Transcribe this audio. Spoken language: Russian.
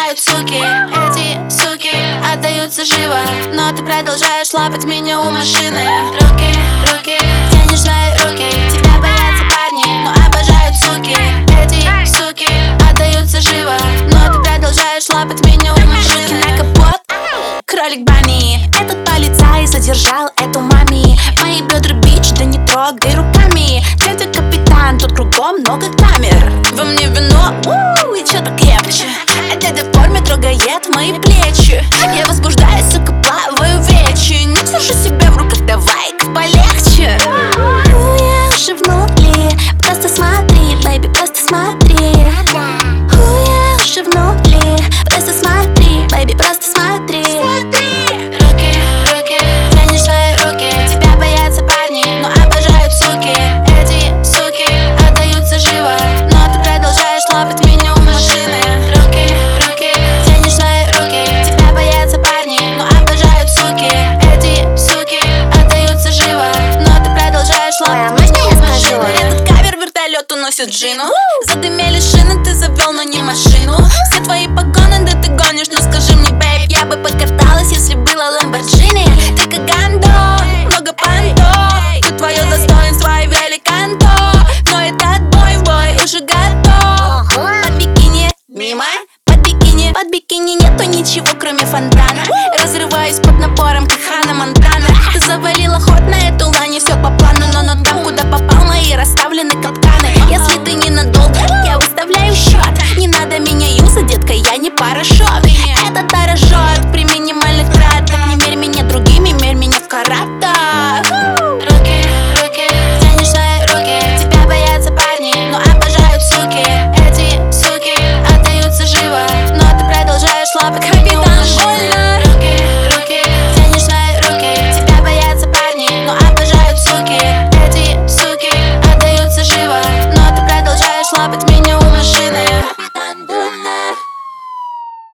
обожают суки. Эти суки отдаются живо, но ты продолжаешь лапать меня у машины. Руки, руки, тянешь свои руки. Тебя боятся парни, но обожают суки. Эти суки отдаются живо, но ты продолжаешь лапать меня у машины. На капот, кролик Бани. Этот полицай задержал эту мами. Мои бедра бич, да не трогай руками. Ты капитан, тут кругом много камер. Во мне вино, и чё-то крепче. А дядя в форме трогает мои плечи. Я возбуждаюсь, сука, плаваю в речи. Не держи себя в руках, давай-ка полегче. Я уже внутри, просто смотри, бэйби, просто смотри. Я уже внутри, просто смотри, бэйби, просто смотри. Руки, руки, тянешь свои руки. Тебя боятся парни, но обожают суки. Эти суки отдаются живо, но ты продолжаешь лапать меня у машины. Руки, руки, тянешь свои руки. Тебя боятся парни, но обожают суки. Эти суки отдаются живо, но ты продолжаешь лапать меня у машины. Этот кавер вертолет уносит Джину. Задымели шины, ты завел, но не машину. Все твои погоны, да ты гонишь, ну скажи мне, бэйб, я бы покаталась, если была Ламборджини. Ты как гандон, много понтов. Тут твое достоинство и великанто. Но этот бой уже готов. Под бикини, мимо, под бикини нету ничего, кроме фонтана. Разрываюсь под напором, как Ханна Монтана. Ты завалила ход на эту лани, все по плану. Но там, куда попал, мои расставлены капканы. Если ты ненадолго, я выставляю счет. Не надо меня юзать, детка, я не парашют.